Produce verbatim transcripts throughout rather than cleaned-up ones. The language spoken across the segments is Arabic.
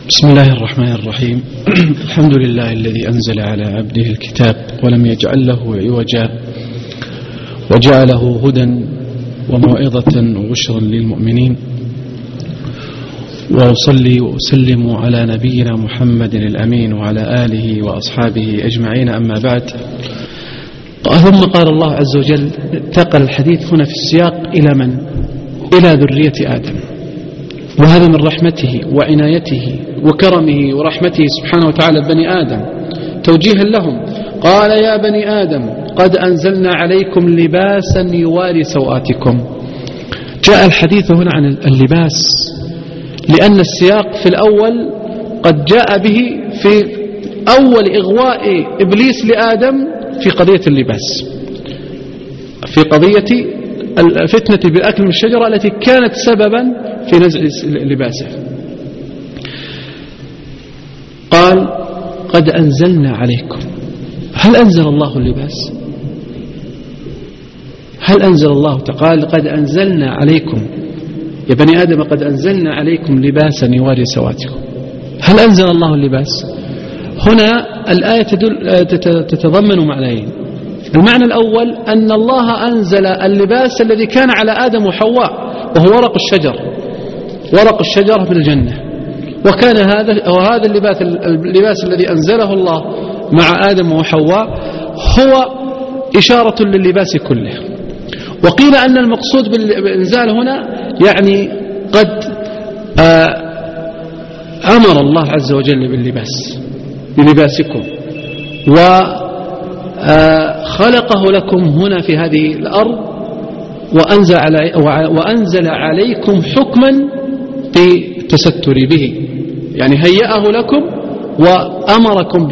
بسم الله الرحمن الرحيم. الحمد لله الذي أنزل على عبده الكتاب ولم يجعل له عوجا وجعله هدى وموعظة وبشرا للمؤمنين، وأصلي وأسلم على نبينا محمد الأمين وعلى آله وأصحابه أجمعين، أما بعد. ثم قال الله عز وجل، انتقل الحديث هنا في السياق إلى من؟ إلى ذرية آدم، وهذا من رحمته وعنايته وكرمه ورحمته سبحانه وتعالى بني آدم توجيها لهم. قال: يا بني آدم قد أنزلنا عليكم لباسا يواري سوآتكم. جاء الحديث هنا عن اللباس لأن السياق في الأول قد جاء به في أول إغواء إبليس لآدم في قضية اللباس، في قضية الفتنة بالأكل من الشجرة التي كانت سببا في نزع لباسه. قال: قد أنزلنا عليكم. هل أنزل الله اللباس؟ هل أنزل الله؟ قال: قد أنزلنا عليكم يا بني آدم قد أنزلنا عليكم لباسا يواري سواتكم. هل أنزل الله اللباس؟ هنا الآية تدل تتضمن معنيين. المعنى الأول أن الله أنزل اللباس الذي كان على آدم وحواء، وهو ورق الشجر، ورق الشجرة في الجنة، وكان هذا وهذا اللباس اللباس الذي أنزله الله مع آدم وحواء هو إشارة لللباس كله. وقيل أن المقصود بالإنزال هنا يعني قد أمر الله عز وجل باللباس، بلباسكم، وخلقه لكم هنا في هذه الأرض، وأنزل, علي وأنزل عليكم حكما بالتستر به، يعني هيأه لكم وأمركم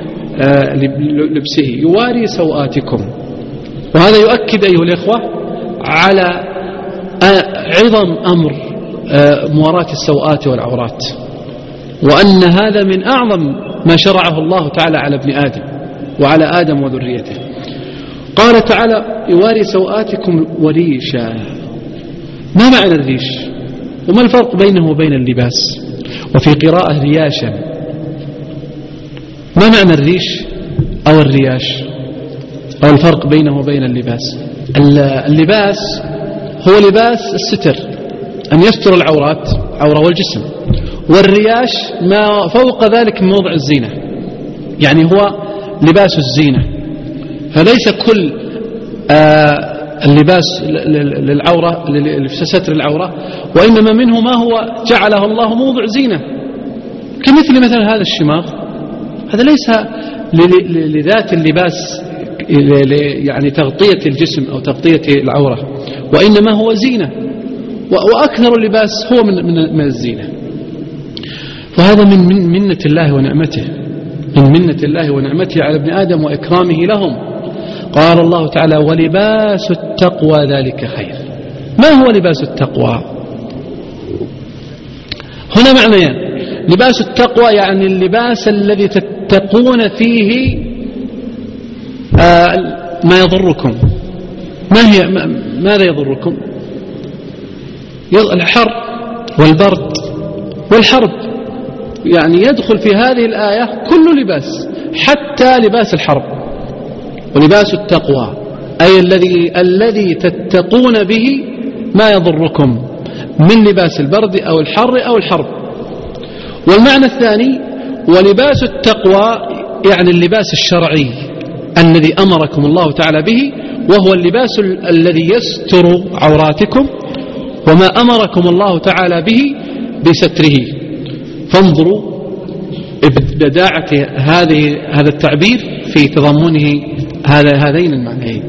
بلبسه يواري سوآتكم. وهذا يؤكد أيها الإخوة على عظم أمر مواراة السوآت والعورات، وأن هذا من أعظم ما شرعه الله تعالى على ابن آدم وعلى آدم وذريته. قال تعالى: يواري سوآتكم وريشا. ما معنى الريش؟ وما الفرق بينه وبين اللباس؟ وفي قراءة رياشا. ما معنى الريش أو الرياش أو الفرق بينه وبين اللباس؟ اللباس هو لباس الستر، أن يستر العورات، عورة والجسم. والرياش ما فوق ذلك من موضع الزينة، يعني هو لباس الزينة. فليس كل آه اللباس للعورة لستر العورة، وإنما منه ما هو جعله الله موضع زينة، كمثل مثل هذا الشماغ. هذا ليس لذات اللباس يعني تغطية الجسم أو تغطية العورة، وإنما هو زينة، وأكثر اللباس هو من, من الزينة. وهذا من منة الله ونعمته، من منة الله ونعمته على ابن آدم وإكرامه لهم. قال الله تعالى: ولباس التقوى ذلك خير. ما هو لباس التقوى؟ هنا معنيان. لباس التقوى يعني اللباس الذي تتقون فيه آه ما يضركم. ما هي ماذا يضركم؟ الحر والبرد والحرب، يعني يدخل في هذه الآية كل لباس، حتى لباس الحرب. ولباس التقوى أي الذي الذي تتقون به ما يضركم من لباس البرد أو الحر أو الحرب. والمعنى الثاني: ولباس التقوى يعني اللباس الشرعي الذي أمركم الله تعالى به، وهو اللباس الذي يستر عوراتكم، وما أمركم الله تعالى به بستره. فانظروا بداعة هذه هذا التعبير في تضمنه هذا هذين المعنيين.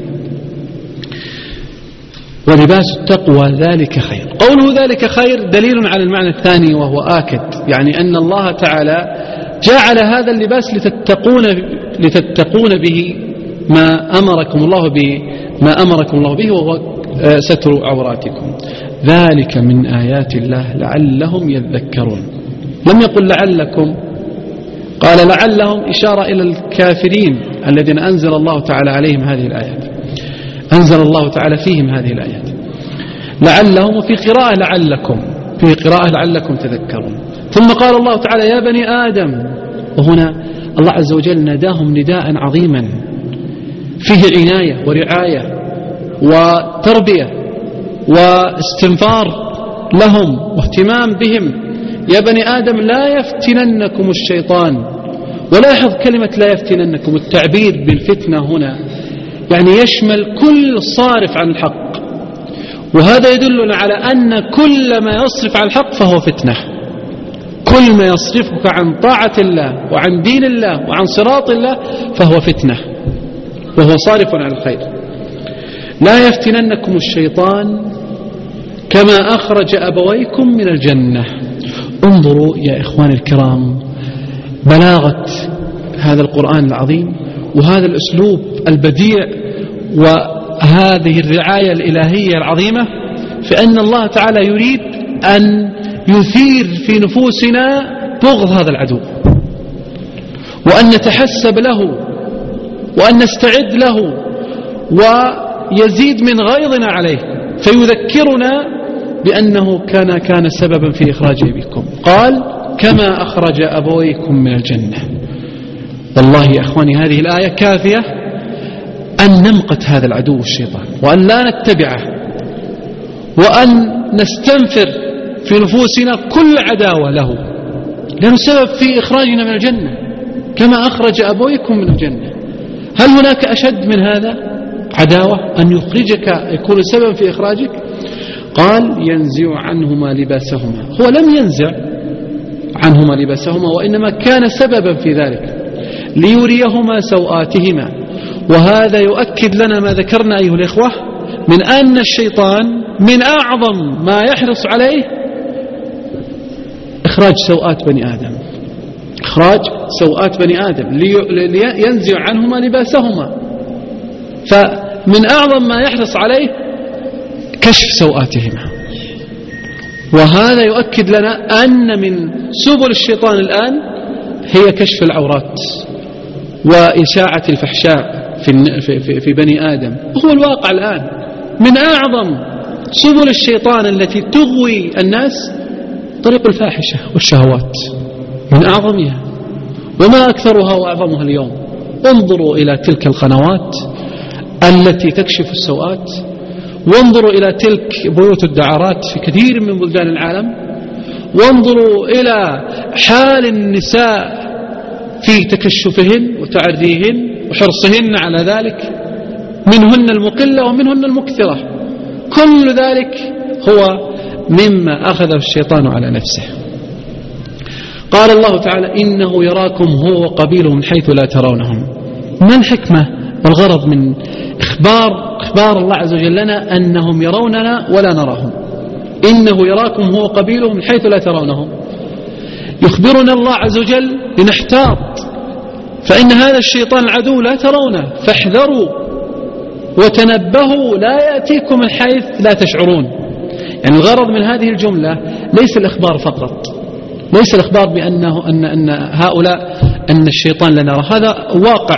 ولباس التقوى ذلك خير. قوله ذلك خير دليل على المعنى الثاني، وهو آكد، يعني أن الله تعالى جعل هذا اللباس لتتقون لتتقون به ما أمركم الله به ما أمركم الله به وهو ستر عوراتكم. ذلك من آيات الله لعلهم يذكرون. لم يقل لعلكم، قال لعلهم، إشارة إلى الكافرين الذين أنزل الله تعالى عليهم هذه الآيات، أنزل الله تعالى فيهم هذه الآيات. لعلهم، وفي قراءة لعلكم في قراءة لعلكم تذكرون. ثم قال الله تعالى يا بني آدم، وهنا الله عز وجل ناداهم نداء عظيما فيه عناية ورعاية وتربية واستنفار لهم واهتمام بهم. يا بني آدم لا يفتننكم الشيطان. ولاحظ كلمة لا يفتننكم، التعبير بالفتنة هنا يعني يشمل كل صارف عن الحق، وهذا يدلنا على أن كل ما يصرف عن الحق فهو فتنة. كل ما يصرفك عن طاعة الله وعن دين الله وعن صراط الله فهو فتنة، وهو صارف عن الخير. لا يفتننكم الشيطان كما أخرج أبويكم من الجنة. انظروا يا إخواني الكرام بلاغة هذا القرآن العظيم وهذا الأسلوب البديع وهذه الرعاية الإلهية العظيمة، فإن الله تعالى يريد أن يثير في نفوسنا بغض هذا العدو، وأن نتحسب له وأن نستعد له ويزيد من غيظنا عليه، فيذكرنا بأنه كان كان سببا في إخراج أبيكم. قال كما أخرج أبويكم من الجنة. والله يا أخواني هذه الآية كافية أن نمقت هذا العدو الشيطان، وأن لا نتبعه، وأن نستنفر في نفوسنا كل عداوة له، لأنه سبب في إخراجنا من الجنة كما أخرج أبويكم من الجنة. هل هناك أشد من هذا عداوة أن يخرجك يكون سبب في إخراجك؟ قال ينزع عنهما لباسهما. هو لم ينزع عنهما لباسهما، وإنما كان سببا في ذلك ليريهما سوآتهما. وهذا يؤكد لنا ما ذكرنا أيها الإخوة من أن الشيطان من أعظم ما يحرص عليه إخراج سوآت بني آدم، إخراج سوآت بني آدم لينزع عنهما لباسهما. فمن أعظم ما يحرص عليه كشف سوآتهما. وهذا يؤكد لنا أن من سبل الشيطان الآن هي كشف العورات وإشاعة الفحشاء في, في, في بني آدم. هو الواقع الآن من أعظم سبل الشيطان التي تغوي الناس طريق الفاحشة والشهوات، من أعظمها وما أكثرها وأعظمها اليوم. انظروا إلى تلك القنوات التي تكشف السوءات، وانظروا إلى تلك بيوت الدعارات في كثير من بلدان العالم، وانظروا إلى حال النساء في تكشفهن وتعريهن وحرصهن على ذلك، منهن المقلة ومنهن المكثرة. كل ذلك هو مما أخذه الشيطان على نفسه. قال الله تعالى إنه يراكم هو وقبيله من حيث لا ترونهم. ما الحكمة والغرض من إخبار, إخبار الله عز وجل لنا أنهم يروننا ولا نراهم؟ إنه يراكم هو وقبيله من حيث لا ترونهم، يخبرنا الله عز وجل لنحتاط، فإن هذا الشيطان العدو لا ترونه، فاحذروا وتنبهوا لا يأتيكم من حيث لا تشعرون. يعني الغرض من هذه الجملة ليس الإخبار فقط، ليس الإخبار بأنه أن, أن هؤلاء أن الشيطان لا نرى، هذا واقع،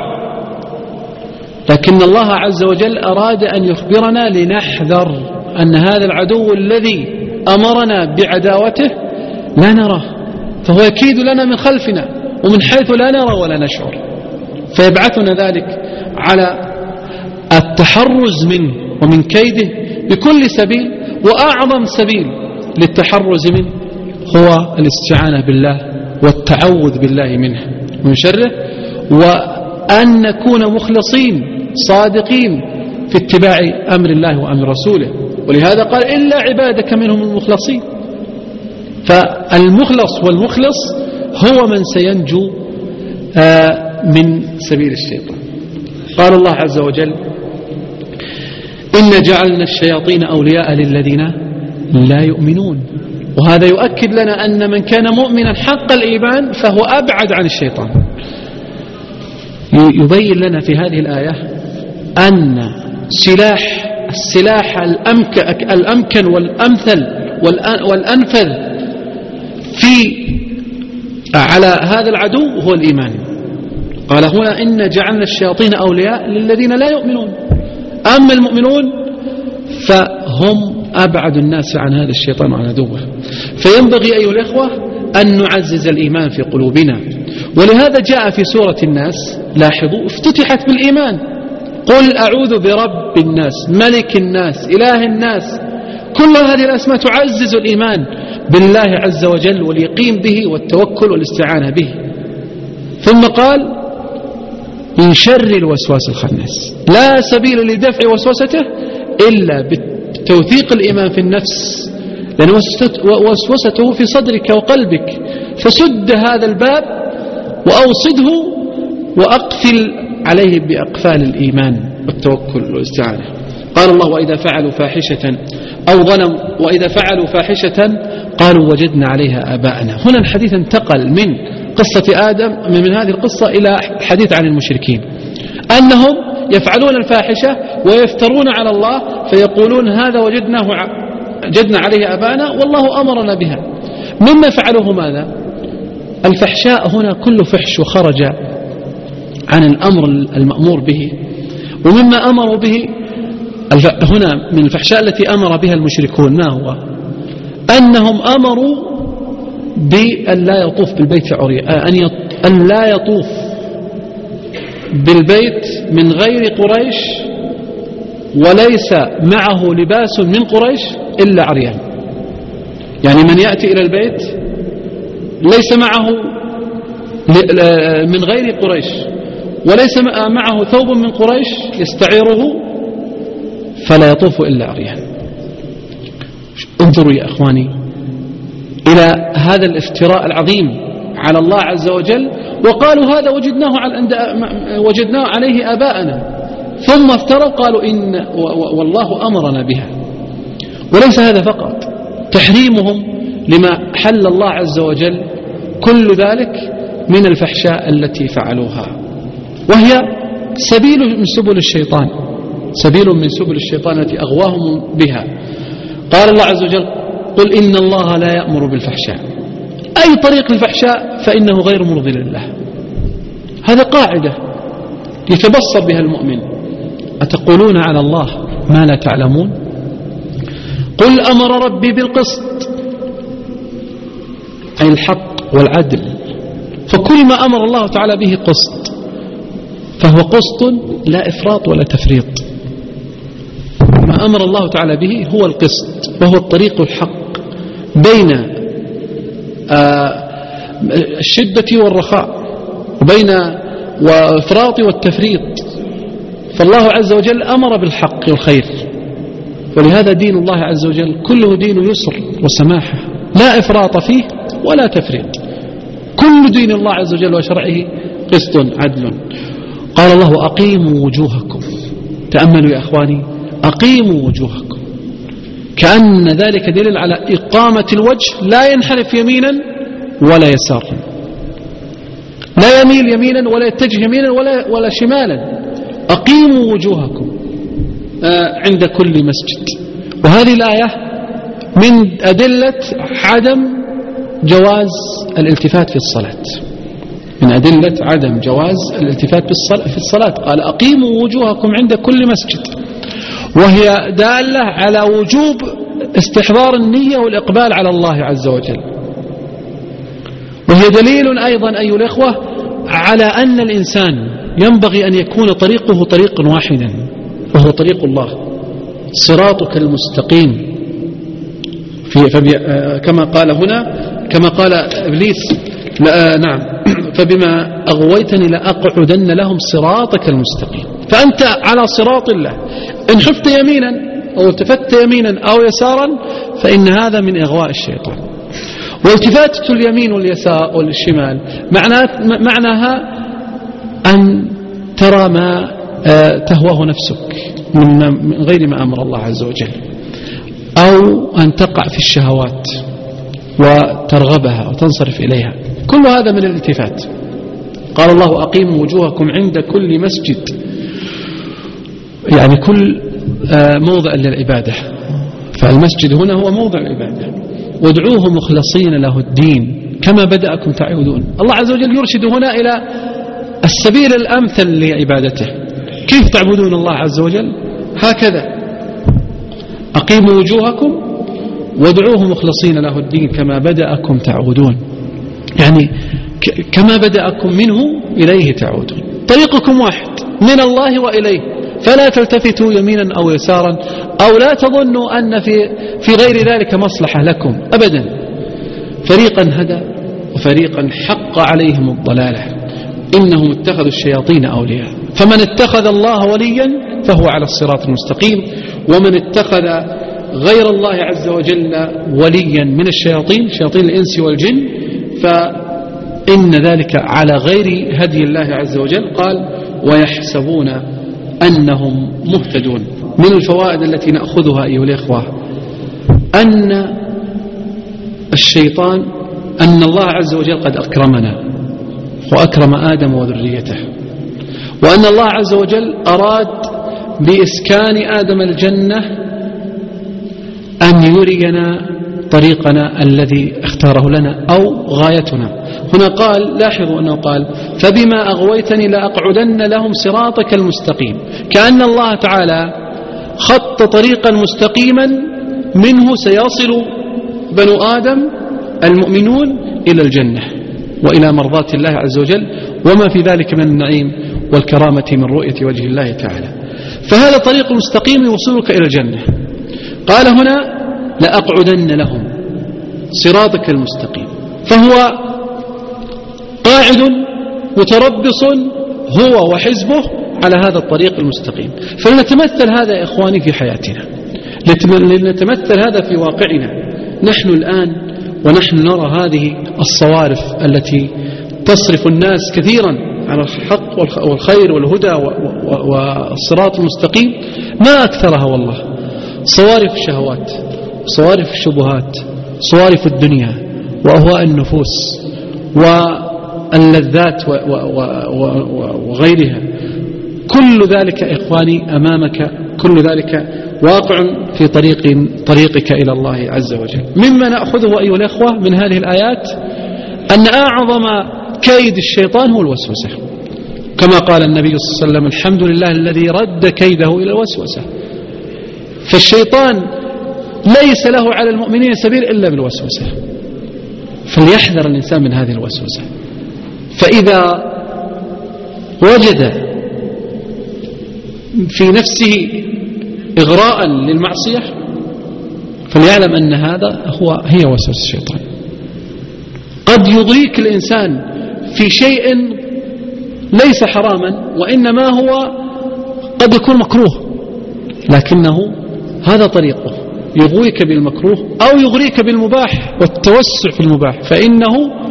لكن الله عز وجل أراد أن يخبرنا لنحذر أن هذا العدو الذي أمرنا بعداوته لا نراه، فهو يكيد لنا من خلفنا ومن حيث لا نرى ولا نشعر، فيبعثنا ذلك على التحرز منه ومن كيده بكل سبيل. وأعظم سبيل للتحرز منه هو الاستعانة بالله والتعوذ بالله منه ومن شره، وأن نكون مخلصين صادقين في اتباع أمر الله وأمر رسوله. ولهذا قال إلا عبادك منهم المخلصين. فالمخلص والمخلص هو من سينجو من سبيل الشيطان. قال الله عز وجل إن جعلنا الشياطين أولياء للذين لا يؤمنون. وهذا يؤكد لنا أن من كان مؤمنا حق الإيمان فهو أبعد عن الشيطان. يبين لنا في هذه الآية أن سلاح السلاح الأمكن والأمثل والأنفذ في على هذا العدو هو الإيمان. قال هنا إن جعلنا الشياطين أولياء للذين لا يؤمنون. أما المؤمنون فهم أبعد الناس عن هذا الشيطان وعن عدوه. فينبغي أيها الإخوة أن نعزز الإيمان في قلوبنا، ولهذا جاء في سورة الناس، لاحظوا، افتتحت بالإيمان: قل أعوذ برب الناس ملك الناس إله الناس. كل هذه الأسماء تعزز الإيمان بالله عز وجل واليقين به والتوكل والاستعانة به. ثم قال: من شر الوسواس الخناس. لا سبيل لدفع وسوسته إلا بتوثيق الإيمان في النفس، لأن وسوسته في صدرك وقلبك، فسد هذا الباب وأوصده وأقفل عليه بأقفال الإيمان والتوكل والاستعانة. قال الله: وإذا فعلوا فاحشة أو ظلموا وإذا فعلوا فاحشة قالوا وجدنا عليها آباءنا. هنا الحديث انتقل من قصة آدم، من هذه القصة إلى الحديث عن المشركين، أنهم يفعلون الفاحشة ويفترون على الله فيقولون هذا وجدناه وجدنا عليه آباءنا والله أمرنا بها. مما فعلوه ماذا؟ الفحشاء هنا كل فحش وخرج عن الأمر المأمور به. ومما أمروا به هنا من الفحشاء التي أمر بها المشركون ما هو؟ أنهم أمروا بأن لا يطوف بالبيت عريا، أن لا يطوف بالبيت من غير قريش وليس معه لباس من قريش إلا عريان. يعني من يأتي إلى البيت ليس معه من غير قريش وليس معه ثوب من قريش يستعيره فلا يطوف إلا عريان. انظروا يا أخواني إلى هذا الافتراء العظيم على الله عز وجل، وقالوا هذا وجدناه, وجدناه عليه آباءنا، ثم افتروا قالوا إن والله أمرنا بها. وليس هذا فقط، تحريمهم لما حل الله عز وجل كل ذلك من الفحشاء التي فعلوها، وهي سبيل من سبل الشيطان، سبيل من سبل الشيطان التي أغواهم بها. قال الله عز وجل: قل إن الله لا يأمر بالفحشاء. أي طريق الفحشاء فإنه غير مرضي لله. هذا قاعدة يتبصر بها المؤمن. أتقولون على الله ما لا تعلمون؟ قل أمر ربي بالقسط، أي الحق والعدل. فكل ما أمر الله تعالى به قسط، فهو قسط لا إفراط ولا تفريط. ما أمر الله تعالى به هو القسط، وهو الطريق الحق بين الشدة والرخاء، وبين الإفراط والتفريط. فالله عز وجل أمر بالحق والخير، ولهذا دين الله عز وجل كله دين يسر وسماحة، لا إفراط فيه ولا تفريط. كل دين الله عز وجل وشرعه قسط عدل. قال الله: أقيموا وجوهكم. تأملوا يا أخواني، أقيموا وجوهكم، كأن ذلك دليل على إقامة الوجه، لا ينحرف يمينا ولا يسارا، لا يميل يمينا ولا يتجه يمينا ولا, ولا شمالا. أقيموا وجوهكم عند كل مسجد. وهذه الآية من أدلة عدم جواز الالتفات في الصلاة، من أدلة عدم جواز الالتفات في الصلاة. قال: أقيموا وجوهكم عند كل مسجد، وهي دالة على وجوب استحضار النية والإقبال على الله عز وجل. وهي دليل أيضا أيها الإخوة على أن الإنسان ينبغي أن يكون طريقه طريقا واحدا، وهو طريق الله، صراطك المستقيم. في كما قال هنا، كما قال إبليس: لا نعم فبما أغويتني لأقعدن لهم صراطك المستقيم. فأنت على صراط الله، إن حفت يمينا أو التفت يمينا أو يسارا فإن هذا من إغواء الشيطان. والتفاتة اليمين واليسار والشمال معناها أن ترى ما تهواه نفسك من غير ما أمر الله عز وجل، أو أن تقع في الشهوات وترغبها وتنصرف إليها. كل هذا من الالتفات. قال الله: أقيموا وجوهكم عند كل مسجد، يعني كل موضع للعبادة. فالمسجد هنا هو موضع العبادة. وادعوه مخلصين له الدين كما بدأكم تعودون. الله عز وجل يرشد هنا إلى السبيل الأمثل لعبادته. كيف تعبدون الله عز وجل؟ هكذا أقيموا وجوهكم وادعوه مخلصين له الدين كما بدأكم تعودون، يعني كما بدأكم منه إليه تعودون. طريقكم واحد من الله وإليه، فلا تلتفتوا يمينا أو يسارا أو لا تظنوا أن في, في غير ذلك مصلحة لكم أبدا. فريقا هدى وفريقا حق عليهم الضلالة، إنهم اتخذوا الشياطين أولياء، فمن اتخذ الله وليا فهو على الصراط المستقيم، ومن اتخذ غير الله عز وجل وليا من الشياطين شياطين الإنس والجن فإن ذلك على غير هدي الله عز وجل. قال ويحسبون أنهم مهتدون. من الفوائد التي نأخذها أيها الإخوة أن الشيطان أن الله عز وجل قد أكرمنا وأكرم آدم وذريته، وأن الله عز وجل أراد بإسكان آدم الجنة أن يرينا طريقنا الذي اختاره لنا أو غايتنا. هنا قال لاحظوا أنه قال فبما أغويتني لأقعدن لهم صراطك المستقيم، كأن الله تعالى خط طريقا مستقيما منه سيصل بنو آدم المؤمنون إلى الجنة وإلى مرضاة الله عز وجل وما في ذلك من النعيم والكرامة من رؤية وجه الله تعالى. فهذا طريق مستقيم يوصلك إلى الجنة. قال هنا لأقعدن لهم صراطك المستقيم، فهو قاعد متربص هو وحزبه على هذا الطريق المستقيم. فلنتمثل هذا يا إخواني في حياتنا، لنتمثل هذا في واقعنا نحن الآن، ونحن نرى هذه الصوارف التي تصرف الناس كثيرا عن الحق والخير والهدى والصراط المستقيم، ما أكثرها والله. صوارف الشهوات، صوارف الشبهات، صوارف الدنيا وأهواء النفوس واللذات وغيرها، كل ذلك إخواني أمامك، كل ذلك واقع في طريق طريقك إلى الله عز وجل. مما نأخذه أيها الأخوة من هذه الآيات أن أعظم كيد الشيطان هو الوسوسة، كما قال النبي صلى الله عليه وسلم الحمد لله الذي رد كيده إلى الوسوسة. فالشيطان ليس له على المؤمنين سبيل إلا بالوسوسة، فليحذر الإنسان من هذه الوسوسة. فإذا وجد في نفسه إغراء للمعصية فليعلم أن هذا هو هي وسوسة الشيطان. قد يضيك الإنسان في شيء ليس حراما وإنما هو قد يكون مكروه، لكنه هذا طريقه يغويك بالمكروه أو يغريك بالمباح والتوسع في المباح، فإنه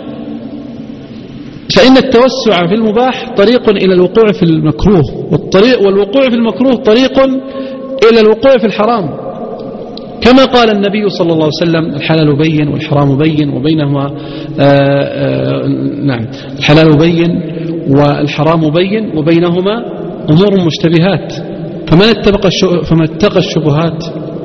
فإن التوسع في المباح طريق إلى الوقوع في المكروه، والطريق والوقوع في المكروه طريق إلى الوقوع في الحرام، كما قال النبي صلى الله عليه وسلم الحلال بين والحرام بين وبينهما آآ آآ نعم الحلال بين والحرام بين وبينهما أمور مشتبهات، فمن اتقى فمن اتقى الشبهات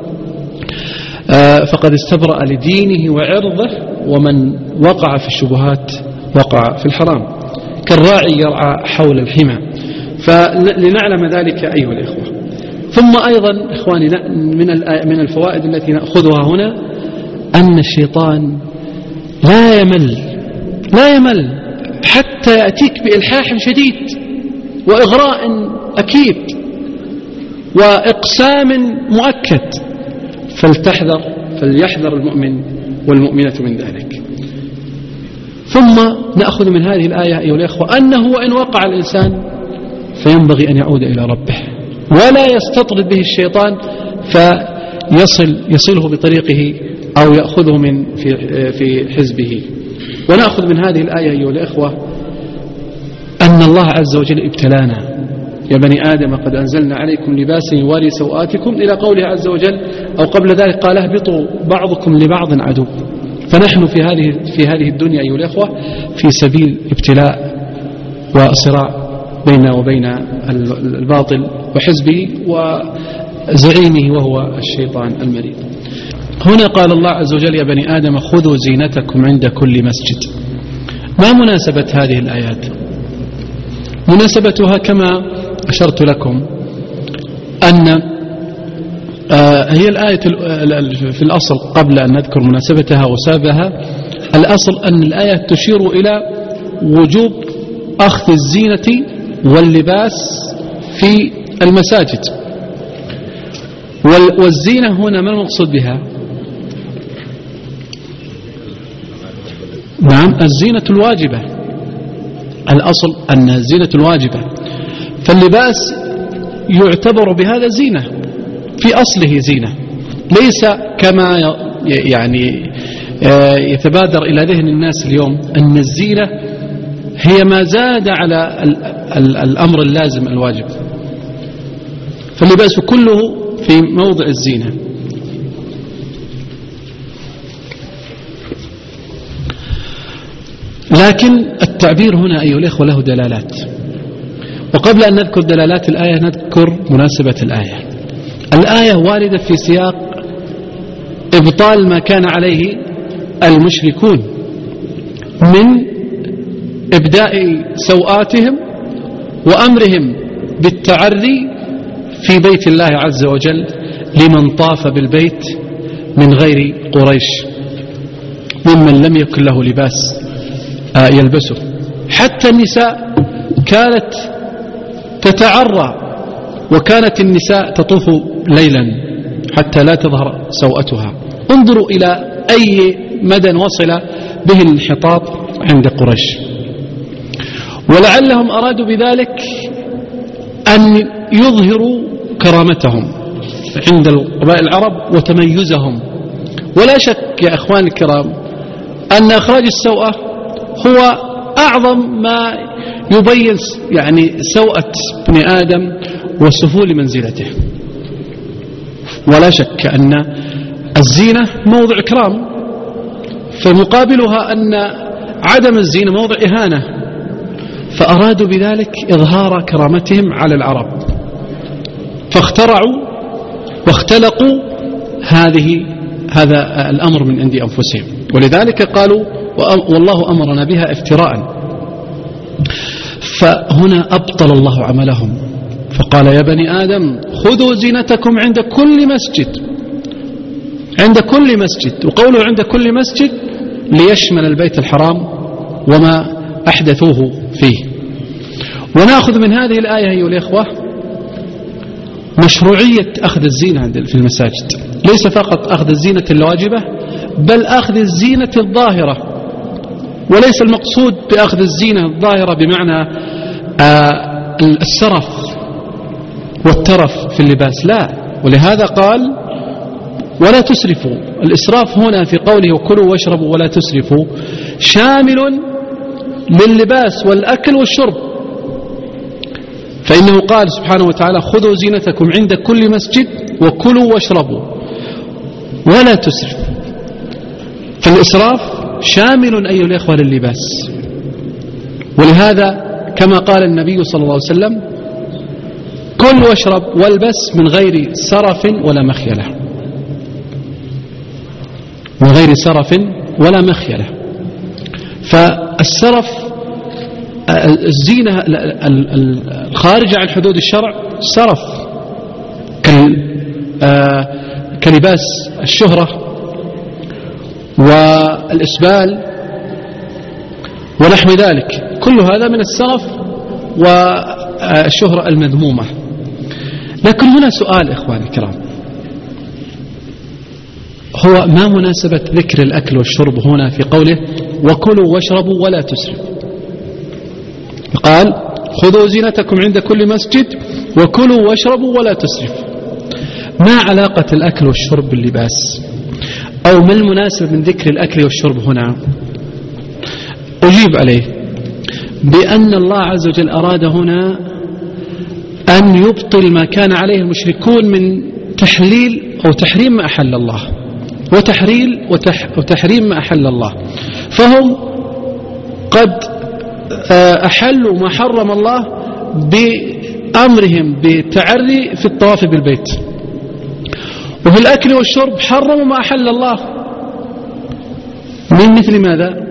فقد استبرأ لدينه وعرضه، ومن وقع في الشبهات وقع في الحرام، كالراعي يرعى حول الحمى. فلنعلم ذلك أيها الإخوة. ثم أيضا إخواني من من الفوائد التي نأخذها هنا أن الشيطان لا يمل لا يمل حتى يأتيك بإلحاح شديد وإغراء أكيد وإقسام مؤكد، فلتحذر فليحذر المؤمن والمؤمنة من ذلك. ثم نأخذ من هذه الآية أيها الأخوة أنه وإن وقع الإنسان فينبغي أن يعود إلى ربه ولا يستطرد به الشيطان فيصل يصله بطريقه أو يأخذه من في في حزبه. ونأخذ من هذه الآية أيها الأخوة أن الله عز وجل ابتلانا يا بني آدم قد أنزلنا عليكم لباسا يواري سوآتكم إلى قوله عز وجل، أو قبل ذلك قال اهبطوا بعضكم لبعض عدو. فنحن في هذه في هذه الدنيا أيها الأخوة في سبيل ابتلاء وصراع بيننا وبين الباطل وحزبه وزعيمه وهو الشيطان المريد. هنا قال الله عز وجل يا بني آدم خذوا زينتكم عند كل مسجد. ما مناسبة هذه الآيات؟ مناسبتها كما أشرت لكم أن آه هي الآية في الأصل قبل أن نذكر مناسبتها وسببها، الأصل أن الآية تشير إلى وجوب أخذ الزينة واللباس في المساجد. والزينة هنا ما المقصود بها؟ نعم الزينة الواجبة، الأصل أن الزينة الواجبة، فاللباس يعتبر بهذا زينة في أصله زينة، ليس كما يعني يتبادر إلى ذهن الناس اليوم أن الزينة هي ما زاد على الأمر اللازم الواجب، فاللباس كله في موضع الزينة. لكن التعبير هنا أيها الأخوة له دلالات، وقبل أن نذكر دلالات الآية نذكر مناسبة الآية. الآية واردة في سياق إبطال ما كان عليه المشركون من إبداء سوآتهم وأمرهم بالتعري في بيت الله عز وجل لمن طاف بالبيت من غير قريش ممن لم يكن له لباس يلبسه. حتى النساء كانت تتعرى، وكانت النساء تطوف ليلا حتى لا تظهر سوءتها. انظروا إلى أي مدى وصل به الانحطاط عند قريش. ولعلهم أرادوا بذلك أن يظهروا كرامتهم عند القبائل العرب وتميزهم. ولا شك يا أخوان الكرام أن إخراج السوءة هو أعظم ما يبين يعني سوءة ابن آدم وسفول منزلته. ولا شك أن الزينة موضع إكرام، فمقابلها أن عدم الزينة موضع إهانة، فأرادوا بذلك إظهار كرامتهم على العرب، فاخترعوا واختلقوا هذه هذا الأمر من عند أنفسهم. ولذلك قالوا والله أمرنا بها افتراء. فهنا أبطل الله عملهم فقال يا بني آدم خذوا زينتكم عند كل مسجد، عند كل مسجد. وقوله عند كل مسجد ليشمل البيت الحرام وما أحدثوه فيه. ونأخذ من هذه الآية أيها الإخوة مشروعية أخذ الزينة في المساجد، ليس فقط أخذ الزينة الواجبة بل أخذ الزينة الظاهرة. وليس المقصود بأخذ الزينة الظاهرة بمعنى آه السرف والترف في اللباس، لا. ولهذا قال ولا تسرفوا. الإسراف هنا في قوله وكلوا واشربوا ولا تسرفوا شامل لللباس والأكل والشرب، فإنه قال سبحانه وتعالى خذوا زينتكم عند كل مسجد وكلوا واشربوا ولا تسرفوا. فالإسراف شامل أيها الإخوة لللباس. ولهذا كما قال النبي صلى الله عليه وسلم كل واشرب والبس من غير سرف ولا مخيلة، من غير سرف ولا مخيلة. فالسرف الزينة الخارجة عن حدود الشرع سرف كلباس الشهرة والإسبال ونحو ذلك، كل هذا من السرف والشهرة المذمومة. لكن هنا سؤال إخواني الكرام، هو ما مناسبة ذكر الأكل والشرب هنا في قوله وكلوا واشربوا ولا تسرفوا؟ قال خذوا زينتكم عند كل مسجد وكلوا واشربوا ولا تسرفوا. ما علاقة الأكل والشرب باللباس؟ أو ما المناسب من ذكر الأكل والشرب هنا؟ أجيب عليه بأن الله عز وجل أراد هنا أن يبطل ما كان عليه المشركون من تحليل أو تحريم ما أحل الله، وتحريل وتحريم ما أحل الله. فهم قد أحلوا ما حرم الله بأمرهم بالتعري في الطواف بالبيت، وفي الأكل والشرب حرموا ما أحل الله من مثل ماذا؟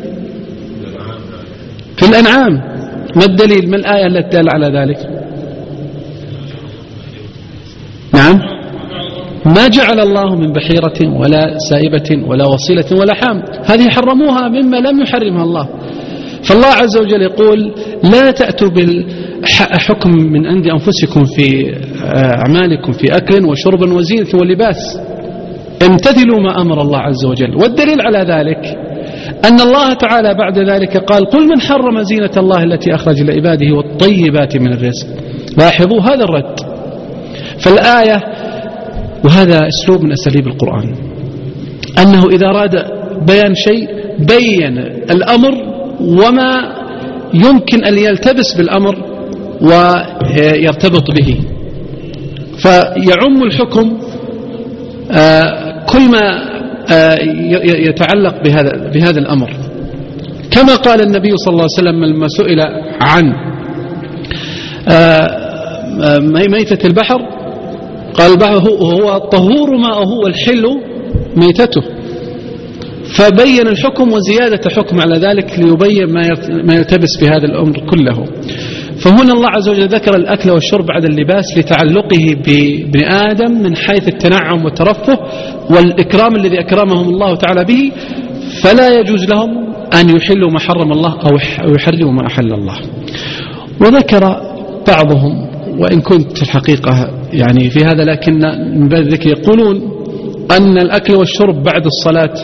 في الأنعام. ما الدليل؟ ما الآية التي دل على ذلك؟ نعم ما جعل الله من بحيرة ولا سائبة ولا وصيلة ولا حام، هذه حرموها مما لم يحرمها الله. فالله عز وجل يقول لا تأتوا بالحكم من عند أنفسكم في أعمالكم في أكل وشرب وزينة ولباس، امتثلوا ما أمر الله عز وجل. والدليل على ذلك أن الله تعالى بعد ذلك قال قل من حرم زينة الله التي أخرج لعباده والطيبات من الرزق. لاحظوا هذا الرد. فالآية، وهذا أسلوب من أساليب القرآن، أنه إذا أراد بيان شيء بين الأمر وما يمكن أن يلتبس بالأمر ويرتبط به، فيعم الحكم كل ما يتعلق بهذا بهذا الأمر. كما قال النبي صلى الله عليه وسلم لما سئل عن ميتة البحر قال البحر هو الطهور ماءه والحل ميتته، فبين الحكم وزيادة حكم على ذلك ليبين ما يلتبس بهذا الأمر كله. فهنا الله عز وجل ذكر الأكل والشرب بعد اللباس لتعلقه بابن آدم من حيث التنعم والترفه والإكرام الذي أكرمهم الله تعالى به، فلا يجوز لهم أن يحلوا ما حرم الله أو يحرموا ما أحل الله. وذكر بعضهم، وإن كنت الحقيقة يعني في هذا لكن من باب الذكر، يقولون أن الأكل والشرب بعد الصلاة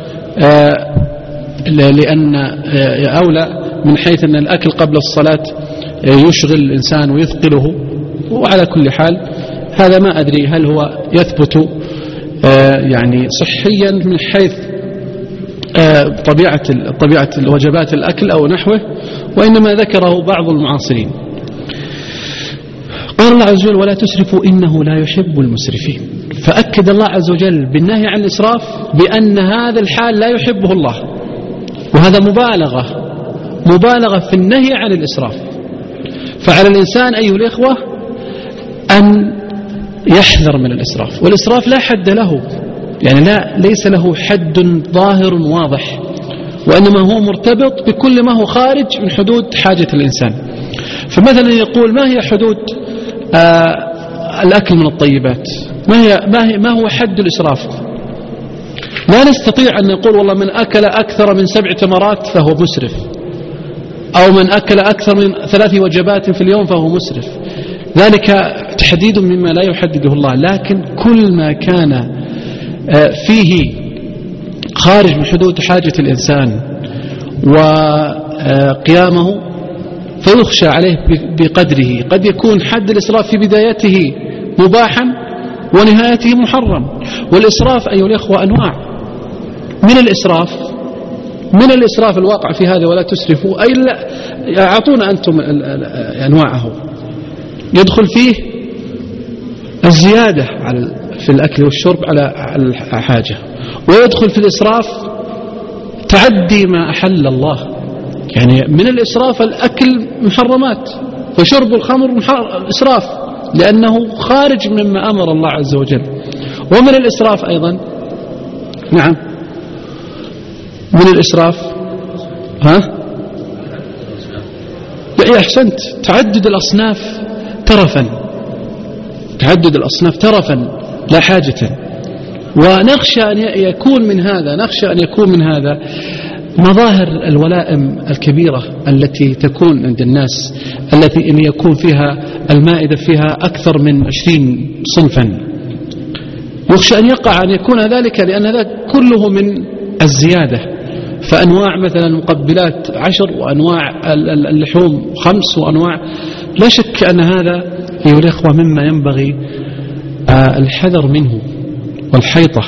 لأن أولى من حيث أن الأكل قبل الصلاة يشغل الإنسان ويثقله. وعلى كل حال هذا ما أدري هل هو يثبت يعني صحيا من حيث طبيعة طبيعة الوجبات الأكل أو نحوه، وإنما ذكره بعض المعاصرين. قال الله عز وجل ولا تسرفوا إنه لا يحب المسرفين، فأكد الله عز وجل بالنهي عن الإسراف بأن هذا الحال لا يحبه الله، وهذا مبالغة مبالغة في النهي عن الإسراف. فعلى الإنسان أيها الإخوة أن يحذر من الإسراف، والإسراف لا حد له، يعني لا ليس له حد ظاهر واضح، وإنما هو مرتبط بكل ما هو خارج من حدود حاجة الإنسان. فمثلا يقول ما هي حدود آه الأكل من الطيبات، ما هي ما هي ما هو حد الإسراف؟ لا نستطيع أن نقول والله من أكل أكثر من سبع تمرات فهو مسرف، أو من أكل أكثر من ثلاث وجبات في اليوم فهو مسرف. ذلك تحديد مما لا يحدده الله، لكن كل ما كان فيه خارج من حدود حاجة الإنسان وقيامه فيخشى عليه بقدره. قد يكون حد الإسراف في بدايته مباحا ونهايته محرم. والإسراف أيها الأخوة أنواع. من الإسراف من الإسراف الواقع في هذا ولا تسرفوا، أي لا أعطونا أنتم أنواعه. يدخل فيه الزيادة على في الأكل والشرب على الحاجة، ويدخل في الإسراف تعدي ما أحل الله. يعني من الإسراف الأكل محرمات، فشرب الخمر إسراف لأنه خارج مما أمر الله عز وجل. ومن الإسراف أيضا نعم من الإسراف ها لا أحسنت تعدد الأصناف ترفا تعدد الأصناف ترفا لا حاجة. ونخشى أن يكون من هذا نخشى أن يكون من هذا مظاهر الولائم الكبيرة التي تكون عند الناس، التي إن يكون فيها المائدة فيها أكثر من عشرين صنفا. يخشى أن يقع أن يكون ذلك، لأن هذا كله من الزيادة. فأنواع مثلا مقبلات عشر، وأنواع اللحوم خمس، وأنواع لا شك أن هذا أيها الإخوة مما ينبغي الحذر منه والحيطة.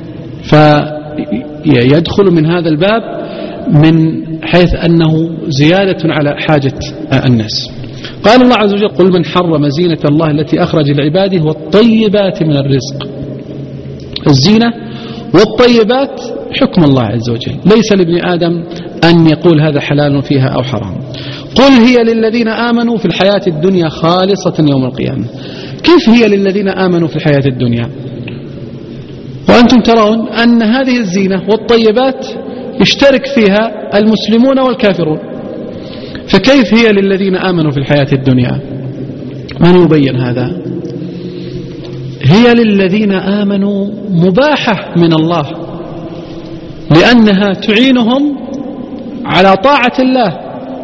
فيدخل من هذا الباب من حيث أنه زيادة على حاجة الناس. قال الله عز وجل قل من حرم زينة الله التي أخرج لعباده والطيبات من الرزق. الزينة والطيبات حكم الله عز وجل، ليس لابن آدم أن يقول هذا حلال فيها أو حرام. قل هي للذين آمنوا في الحياة الدنيا خالصة يوم القيامة. كيف هي للذين آمنوا في الحياة الدنيا وأنتم ترون أن هذه الزينة والطيبات يشترك فيها المسلمون والكافرون؟ فكيف هي للذين آمنوا في الحياة الدنيا؟ من يبين هذا؟ هي للذين آمنوا مباحة من الله لأنها تعينهم على طاعة الله،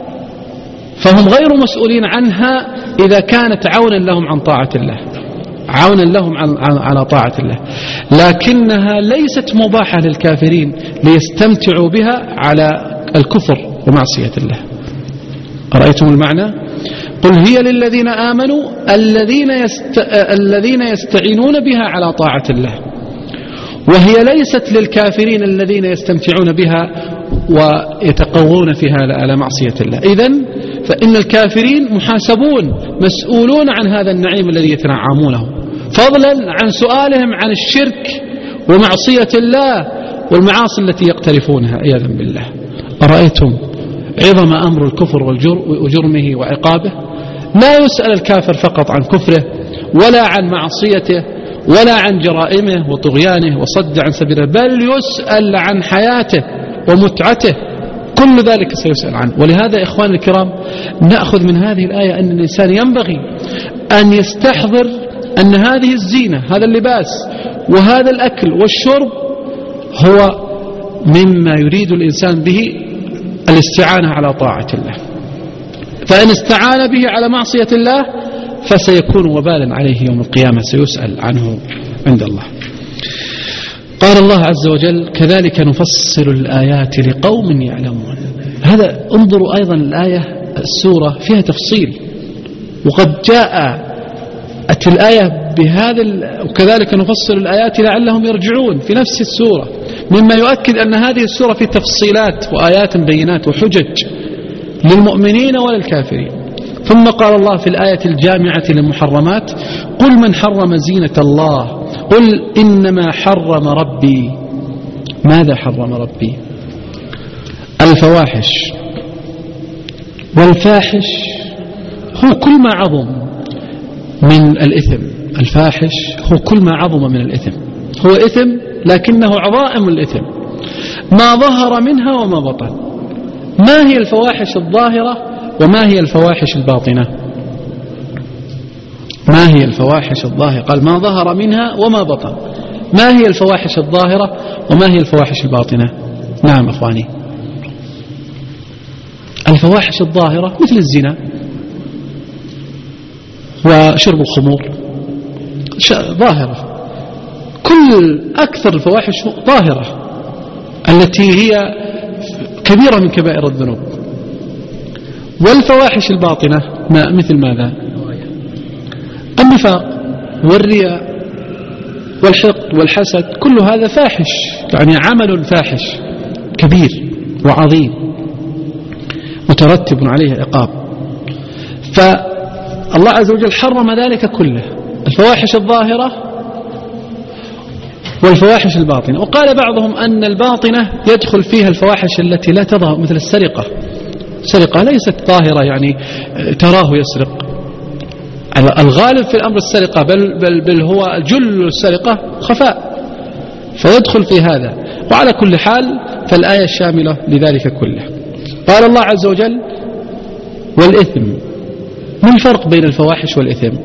فهم غير مسؤولين عنها إذا كانت عونا لهم عن طاعة الله، عونا لهم على طاعة الله، لكنها ليست مباحة للكافرين ليستمتعوا بها على الكفر ومعصية الله. أرأيتم المعنى؟ قل هي للذين آمنوا الذين يست... الذين يستعينون بها على طاعة الله، وهي ليست للكافرين الذين يستمتعون بها ويتقوون فيها على معصية الله. إذن فإن الكافرين محاسبون مسؤولون عن هذا النعيم الذي يتنعمونه، فضلا عن سؤالهم عن الشرك ومعصية الله والمعاصي التي يقترفونها عياذا بالله. أرأيتم عظم أمر الكفر وجرمه وعقابه؟ لا يسأل الكافر فقط عن كفره ولا عن معصيته ولا عن جرائمه وطغيانه وصد عن سبيله، بل يسأل عن حياته ومتعته، كل ذلك سيسأل عنه. ولهذا إخواني الكرام نأخذ من هذه الآية أن الإنسان ينبغي أن يستحضر أن هذه الزينة، هذا اللباس وهذا الأكل والشرب هو مما يريد الإنسان به الاستعانة على طاعة الله، فإن استعان به على معصية الله فسيكون وبالا عليه يوم القيامة، سيسأل عنه عند الله. قال الله عز وجل كذلك نفصل الآيات لقوم يعلمون. هذا انظروا أيضا الآية السورة فيها تفصيل، وقد جاءت الآية بهذا وكذلك نفصل الآيات لعلهم يرجعون في نفس السورة، مما يؤكد أن هذه السورة في تفصيلات وآيات بينات وحجج للمؤمنين وللكافرين. ثم قال الله في الآية الجامعة للمحرمات قل من حرم زينة الله قل إنما حرم ربي. ماذا حرم ربي؟ الفواحش، والفاحش هو كل ما عظم من الإثم. الفاحش هو كل ما عظم من الإثم، هو إثم لكنه عظائم الإثم، ما ظهر منها وما بطن. ما هي الفواحش الظاهرة وما هي الفواحش الباطنة؟ ما هي الفواحش الظاهرة؟ قال ما ظهر منها وما بطن. ما هي الفواحش الظاهرة وما هي الفواحش الباطنة؟ نعم أخواني، الفواحش الظاهرة مثل الزنا وشرب الخمور ظاهرة، كل أكثر الفواحش ظاهرة التي هي كبيرة من كبائر الذنوب. والفواحش الباطنة ما مثل ماذا؟ النفاق والرياء والحقد والحسد، كل هذا فاحش، يعني عمل فاحش كبير وعظيم مترتب عليه عقاب. فالله عز وجل حرم ذلك كله، الفواحش الظاهرة والفواحش الباطنة. وقال بعضهم أن الباطنة يدخل فيها الفواحش التي لا تظهر مثل السرقة. السرقة ليست ظاهرة يعني تراه يسرق، الغالب في الأمر السرقة، بل, بل, بل هو جل السرقة خفاء، فيدخل في هذا. وعلى كل حال فالآية الشاملة لذلك كله. قال الله عز وجل والإثم. ما الفرق بين الفواحش والإثم؟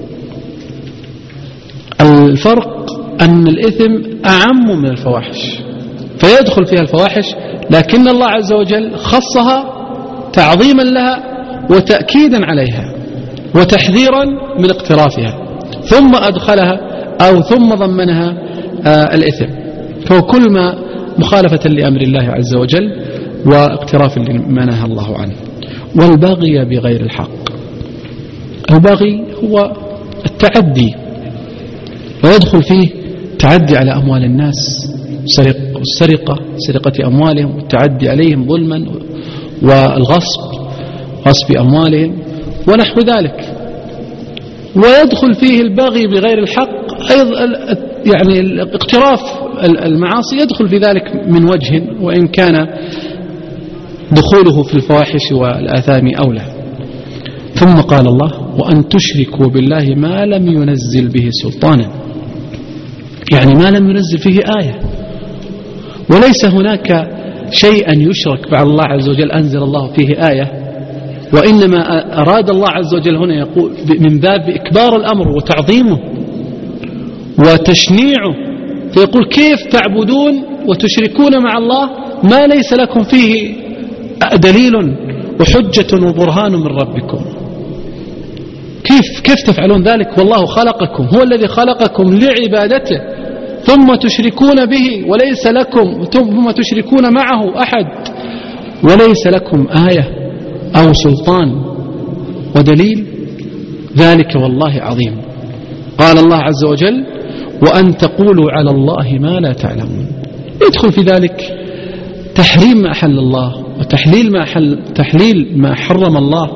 الفرق أن الإثم أعم من الفواحش، فيدخل فيها الفواحش، لكن الله عز وجل خصها تعظيما لها وتأكيدا عليها وتحذيرا من اقترافها، ثم أدخلها أو ثم ضمنها آه الإثم، فهو كل ما مخالفة لأمر الله عز وجل واقتراف لما نهى الله عنه. والبغي بغير الحق، البغي هو التعدي، ويدخل فيه تعدي على أموال الناس، السرقة، سرقة أموالهم والتعدي عليهم ظلما، والغصب، غصب أموالهم ونحو ذلك. ويدخل فيه البغي بغير الحق أيضا، يعني الاقتراف المعاصي يدخل في ذلك من وجه، وإن كان دخوله في الفواحش والآثام أولى. ثم قال الله وأن تشركوا بالله ما لم ينزل به سلطانا، يعني ما لم ينزل فيه آية، وليس هناك شيئا يشرك مع الله عز وجل أنزل الله فيه آية، وإنما أراد الله عز وجل هنا يقول من باب إكبار الأمر وتعظيمه وتشنيعه، فيقول كيف تعبدون وتشركون مع الله ما ليس لكم فيه دليل وحجة وبرهان من ربكم؟ كيف كيف تفعلون ذلك والله خلقكم، هو الذي خلقكم لعبادته، ثم تشركون به وليس لكم، ثم تشركون معه أحد وليس لكم آية أو سلطان ودليل؟ ذلك والله عظيم. قال الله عز وجل: وأن تقولوا على الله ما لا تعلمون. يدخل في ذلك تحريم ما أحل الله وتحليل ما حل تحليل ما حرم الله،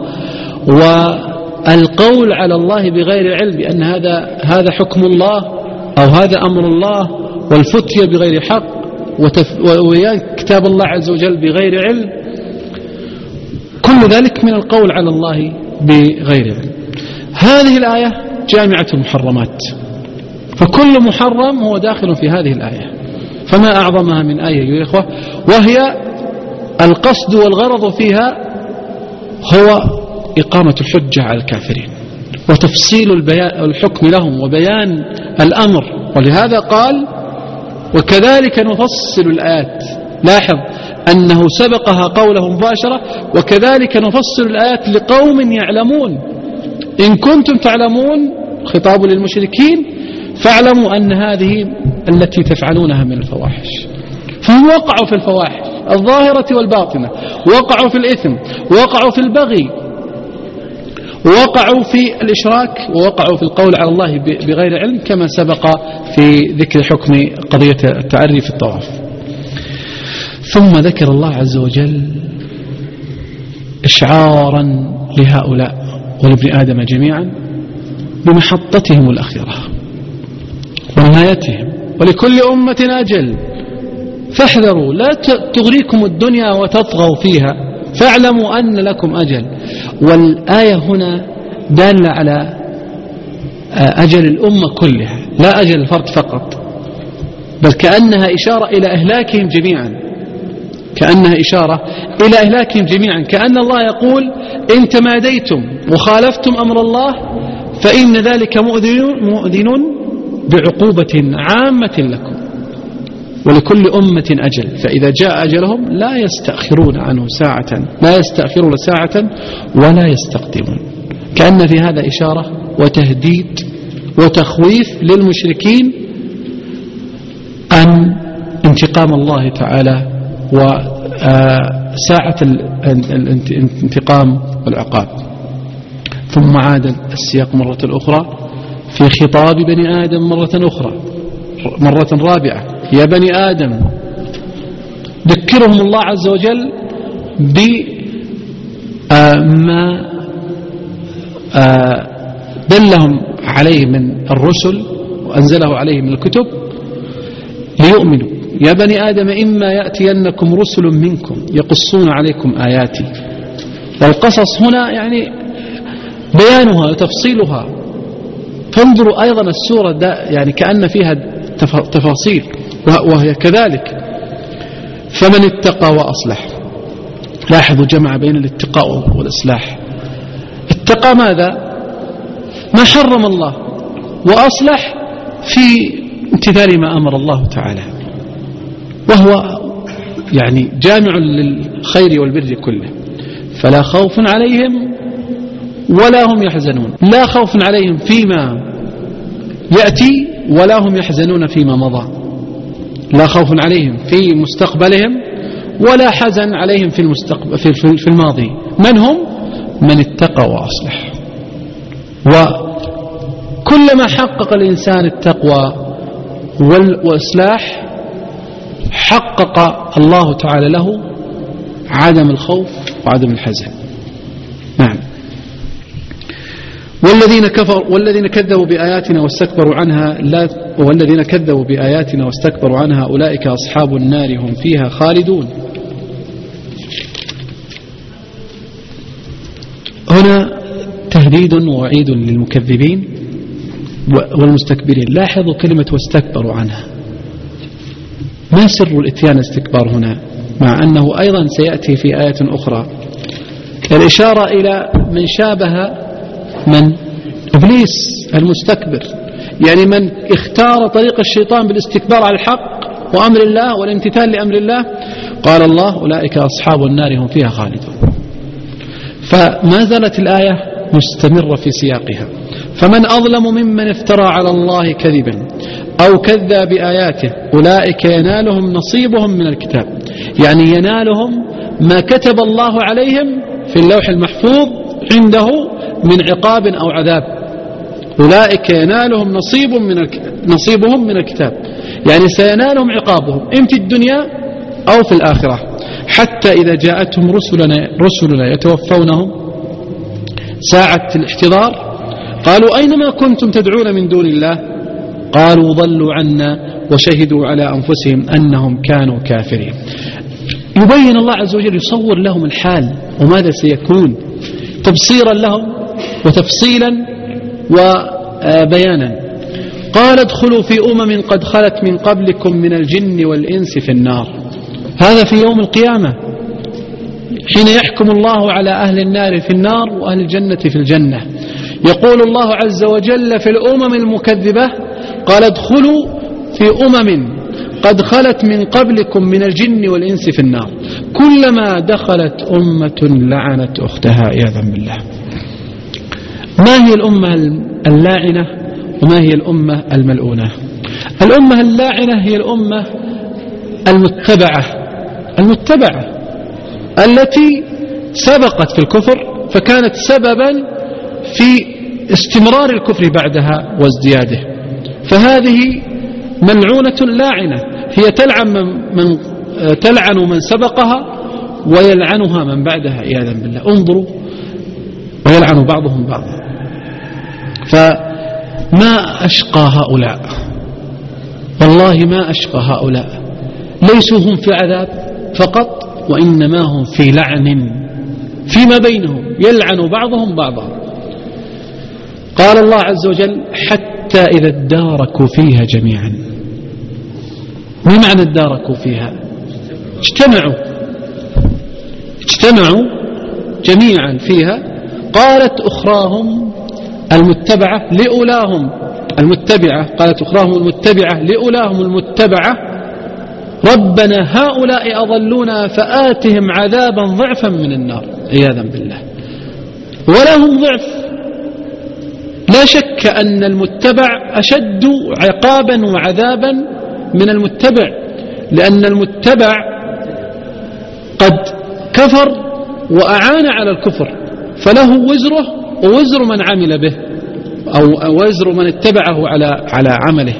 والقول على الله بغير علم بأن هذا هذا حكم الله أو هذا أمر الله، والفتية بغير حق، وكتاب الله عز وجل بغير علم، كل ذلك من القول على الله بغير علم. هذه الآية جامعة المحرمات، فكل محرم هو داخل في هذه الآية، فما أعظمها من آية يا إخوة، وهي القصد والغرض فيها هو إقامة الحجة على الكافرين وتفصيل الحكم لهم وبيان الأمر. ولهذا قال: وكذلك نفصل الآيات. لاحظ أنه سبقها قوله مباشرة: وكذلك نفصل الآيات لقوم يعلمون. إن كنتم تعلمون، خطاب للمشركين، فاعلموا أن هذه التي تفعلونها من الفواحش. فهم وقعوا في الفواحش الظاهرة والباطنة، وقعوا في الإثم، وقعوا في البغي، وقعوا في الإشراك، ووقعوا في القول على الله بغير علم، كما سبق في ذكر حكم قضية التعري في الطواف. ثم ذكر الله عز وجل إشعارا لهؤلاء ولابن آدم جميعا بمحطتهم الأخيرة ونهايتهم، ولكل أمة أجل فاحذروا لا تغريكم الدنيا وتطغوا فيها، فاعلموا أن لكم أجل. والآية هنا دالة على أجل الأمة كلها، لا أجل الفرد فقط، بل كأنها إشارة إلى إهلاكهم جميعا، كأنها إشارة إلى إهلاكهم جميعا، كأن الله يقول: إن تماديتم وخالفتم أمر الله فإن ذلك مؤذن بعقوبة عامة لكم، ولكل أمة أجل، فإذا جاء أجلهم لا يستأخرون عنه ساعة، لا يستأخرون ساعة ولا يستقدمون. كأن في هذا إشارة وتهديد وتخويف للمشركين أن انتقام الله تعالى وساعة الانتقام والعقاب. ثم عاد السياق مرة أخرى في خطاب بني آدم مرة أخرى، مرة رابعة: يا بني آدم. ذكرهم الله عز وجل بما دلهم عليه من الرسل وأنزله عليه من الكتب ليؤمنوا. يا بني آدم إما يأتينكم رسل منكم يقصون عليكم آياتي. والقصص هنا يعني بيانها وتفصيلها. فانظروا أيضا السورة يعني كأن فيها تفاصيل، وهي كذلك. فمن اتقى وأصلح. لاحظوا جمع بين الاتقاء والإصلاح. اتقى ماذا؟ ما حرم الله، وأصلح في امتثال ما أمر الله تعالى، وهو يعني جامع للخير والبر كله. فلا خوف عليهم ولا هم يحزنون، لا خوف عليهم فيما يأتي ولا هم يحزنون فيما مضى، لا خوف عليهم في مستقبلهم ولا حزن عليهم في المستقبل في الماضي. من هم؟ من اتقى وأصلح. وكلما حقق الإنسان التقوى والإصلاح حقق الله تعالى له عدم الخوف وعدم الحزن. نعم. والذين كفروا والذين كذبوا بآياتنا واستكبروا عنها لا والذين كذبوا بآياتنا واستكبروا عنها أولئك أصحاب النار هم فيها خالدون. هنا تهديد ووعيد للمكذبين والمستكبرين. لاحظوا كلمة واستكبروا عنها. ما سر الاتيان الاستكبار هنا، مع أنه أيضا سيأتي في آية أخرى الإشارة إلى من شابه من إبليس المستكبر. يعني من اختار طريق الشيطان بالاستكبار على الحق وأمر الله والامتثال لأمر الله، قال الله أولئك أصحاب النار هم فيها خالدون. فما زالت الآية مستمرة في سياقها. فمن أظلم ممن افترى على الله كذبا أو كذب بآياته أولئك ينالهم نصيبهم من الكتاب، يعني ينالهم ما كتب الله عليهم في اللوح المحفوظ عنده من عقاب أو عذاب. أولئك ينالهم نصيب من نصيبهم من الكتاب، يعني سينالهم عقابهم إن في الدنيا أو في الآخرة، حتى إذا جاءتهم رسلنا, رسلنا يتوفونهم ساعة الاحتضار قالوا أينما كنتم تدعون من دون الله قالوا ضلوا عنا وشهدوا على أنفسهم أنهم كانوا كافرين. يبين الله عز وجل، يصور لهم الحال وماذا سيكون تبصيرا لهم وتفصيلا وبيانا. قال ادخلوا في أمم قد خلت من قبلكم من الجن والإنس في النار. هذا في يوم القيامة حين يحكم الله على أهل النار في النار وأهل الجنة في الجنة. يقول الله عز وجل في الأمم المكذبة قال ادخلوا في أمم قد خلت من قبلكم من الجن والإنس في النار، كلما دخلت أمة لعنت أختها عياذا بالله. ما هي الأمة اللاعنة وما هي الأمة الملعونة؟ الأمة اللاعنة هي الأمة المتبعة المتبعة التي سبقت في الكفر فكانت سببا في استمرار الكفر بعدها وازدياده، فهذه ملعونة لاعنة، هي تلعن من, من تلعن من سبقها ويلعنها من بعدها عياذا بالله. انظروا، ويلعن بعضهم بعضا. فما أشقى هؤلاء، والله ما أشقى هؤلاء، ليسوا هم في عذاب فقط وإنما هم في لعن فيما بينهم، يلعن بعضهم بعضا. قال الله عز وجل حتى إذا اداركوا فيها جميعا. ما معنى اداركوا فيها؟ اجتمعوا اجتمعوا جميعا فيها. قالت أخراهم المتبعة لأولاهم المتبعة قالت أخراهم المتبعة لأولاهم المتبعة ربنا هؤلاء أضلونا فآتهم عذابا ضعفا من النار عياذا بالله. ولهم ضعف، لا شك أن المتبع أشد عقابا وعذابا من المتبع، لأن المتبع قد كفر وأعان على الكفر فله وزره ووزر من عمل به أو وزر من اتبعه على على عمله.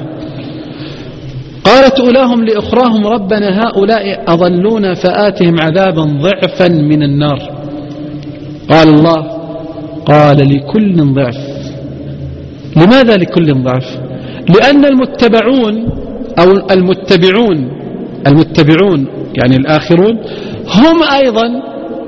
قالت أولاهم لأخراهم ربنا هؤلاء أضلونا فآتهم عذابا ضعفا من النار. قال الله قال لكل ضعف. لماذا لكل ضعف؟ لأن المتبعون أو المتبعون المتبعون يعني الآخرون هم أيضا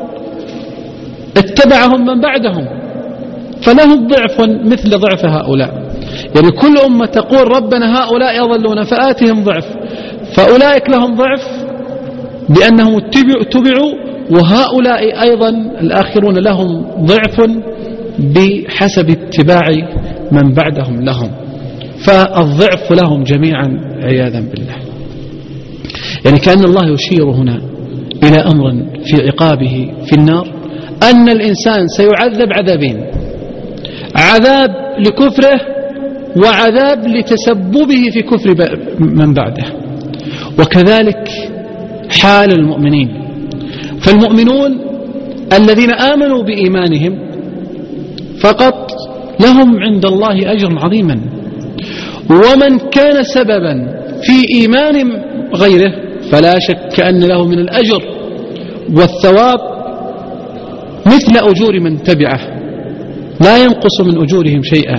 اتبعهم من بعدهم، فلهم ضعف مثل ضعف هؤلاء. يعني كل أمة تقول ربنا هؤلاء يضلون فآتهم ضعف، فأولئك لهم ضعف لأنهم اتبعوا، وهؤلاء أيضا الآخرون لهم ضعف بحسب اتباع من بعدهم لهم، فالضعف لهم جميعا عياذا بالله. يعني كأن الله يشير هنا إلى أمر في عقابه في النار، أن الإنسان سيعذب عذابين: عذاب لكفره وعذاب لتسببه في كفر من بعده. وكذلك حال المؤمنين، فالمؤمنون الذين آمنوا بإيمانهم فقط لهم عند الله أجر عظيما، ومن كان سببا في إيمان غيره فلا شك أن له من الأجر والثواب مثل أجور من تبعه، لا ينقص من أجورهم شيئا.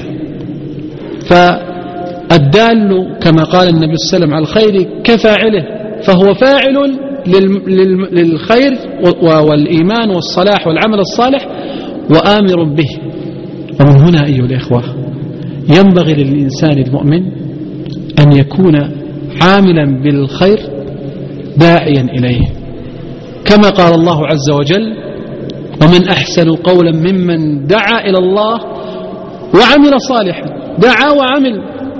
فالدال كما قال النبي صلى الله عليه وسلم على الخير كفاعله، فهو فاعل للخير والإيمان والصلاح والعمل الصالح وآمر به. ومن هنا أيها الإخوة ينبغي للإنسان المؤمن أن يكون عاملا بالخير داعيا إليه، كما قال الله عز وجل: ومن أحسن قولا ممن دعا إلى الله وعمل صالحا. دعا وعمل،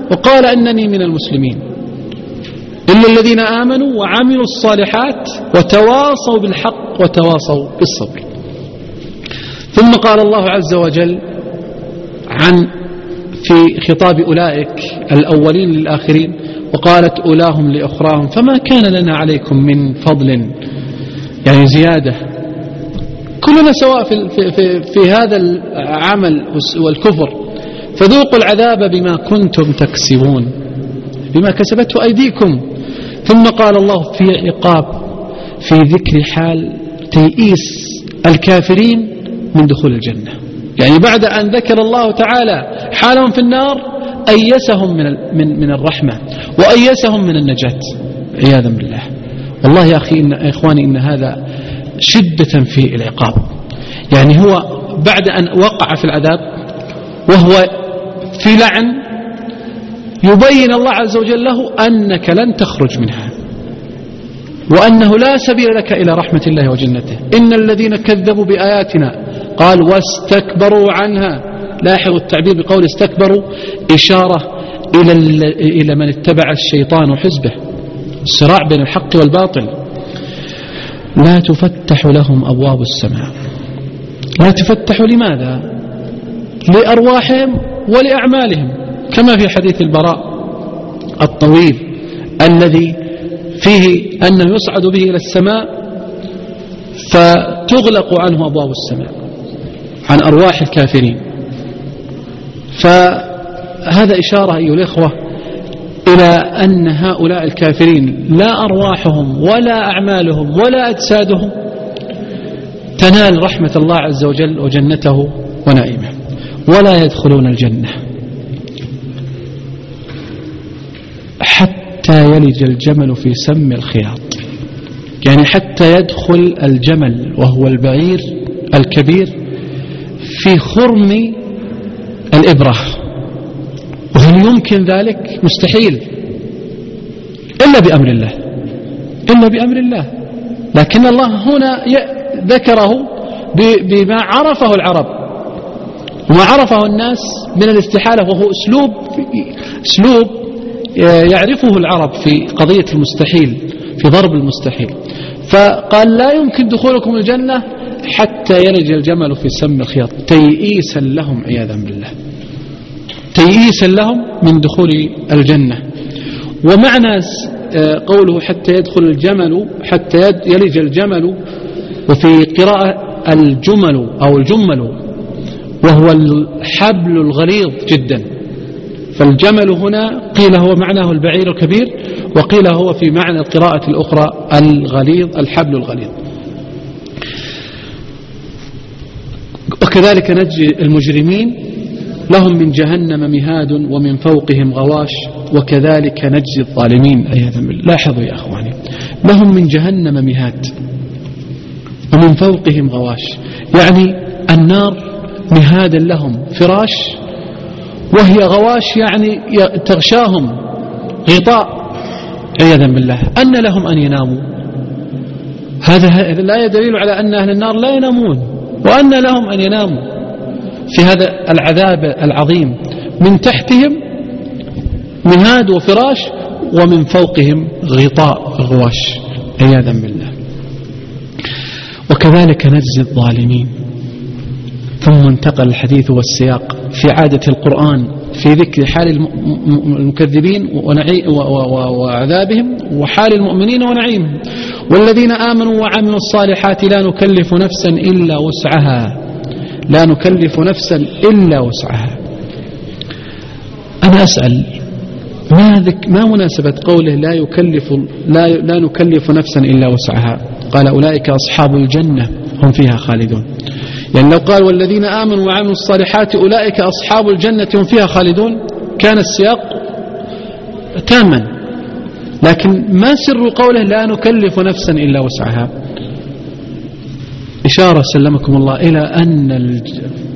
وقال أنني من المسلمين إلا الذين آمنوا وعملوا الصالحات وتواصوا بالحق وتواصوا بالصبر. ثم قال الله عز وجل عن في خطاب أولئك الأولين للآخرين وقالت أولاهم لأخراهم فما كان لنا عليكم من فضل، يعني زيادة، كلنا سواء في, في, في, في هذا العمل والكفر، فذوقوا العذاب بما كنتم تكسبون، بما كسبته أيديكم. ثم قال الله في عقاب في ذكر حال تيئيس الكافرين من دخول الجنة، يعني بعد أن ذكر الله تعالى حالهم في النار أيسهم من من من الرحمة وأيسهم من النجاة عياذا بالله. والله يا أخي إن إخواني إن هذا شدة في العقاب، يعني هو بعد أن وقع في العذاب وهو في لعن يبين الله عز وجل له أنك لن تخرج منها وأنه لا سبيل لك إلى رحمة الله وجنته. إن الذين كذبوا بآياتنا قال واستكبروا عنها، لاحظوا التعبير بقول استكبروا إشارة إلى إلى من اتبع الشيطان وحزبه، الصراع بين الحق والباطل. لا تفتح لهم أبواب السماء، لا تفتح لماذا؟ لأرواحهم ولأعمالهم، كما في حديث البراء الطويل الذي فيه أنه يصعد به إلى السماء فتغلق عنه أبواب السماء عن أرواح الكافرين. فهذا إشارة أيها الإخوة إلى أن هؤلاء الكافرين لا أرواحهم ولا أعمالهم ولا أجسادهم تنال رحمة الله عز وجل وجنته ونعيمه، ولا يدخلون الجنة حتى يلج الجمل في سم الخياط، يعني حتى يدخل الجمل وهو البعير الكبير في خرم الإبرة. وهل يمكن ذلك؟ مستحيل إلا بأمر الله، إلا بأمر الله. لكن الله هنا ذكره بما عرفه العرب وما عرفه الناس من الاستحالة، وهو أسلوب أسلوب يعرفه العرب في قضية المستحيل، في ضرب المستحيل. فقال لا يمكن دخولكم الجنة حتى يلج الجمل في سم الخياط، تيئيسا لهم عياذا بالله، تيئيسا لهم من دخول الجنة. ومعنى قوله حتى يدخل الجمل، حتى يلج الجمل، وفي قراءة الجمل أو الجمل وهو الحبل الغليظ جدا، فالجمل هنا قيل هو معناه البعير الكبير، وقيل هو في معنى القراءة الأخرى الغليظ، الحبل الغليظ. وكذلك نجزي المجرمين، لهم من جهنم مهاد ومن فوقهم غواش وكذلك نجزي الظالمين عياذا بالله. لاحظوا يا أخواني، لهم من جهنم مهاد ومن فوقهم غواش، يعني النار مهادا لهم فراش، وهي غواش يعني تغشاهم غطاء عياذا بالله. أن لهم أن يناموا؟ هذا لا يدليل على أن أهل النار لا ينامون، وأن لهم أن يناموا في هذا العذاب العظيم. من تحتهم مهاد وفراش ومن فوقهم غطاء غواش عياذا بالله. وكذلك نجزي الظالمين. ثم انتقل الحديث والسياق في عادة القرآن في ذكر حال المكذبين وعذابهم وحال المؤمنين ونعيمهم. والذين آمنوا وعملوا الصالحات لا نكلف نفسا إلا وسعها، لا نكلف نفسا إلا وسعها. أنا أسأل ما, ذك ما مناسبة قوله لا, يكلف لا, لا نكلف نفسا إلا وسعها؟ قال أولئك أصحاب الجنة هم فيها خالدون. يعني لو قال والذين آمنوا وعملوا الصالحات أولئك أصحاب الجنة هم فيها خالدون كان السياق تاما، لكن ما سر قوله لا نكلف نفسا إلا وسعها؟ إشارة سلمكم الله إلى أن الج...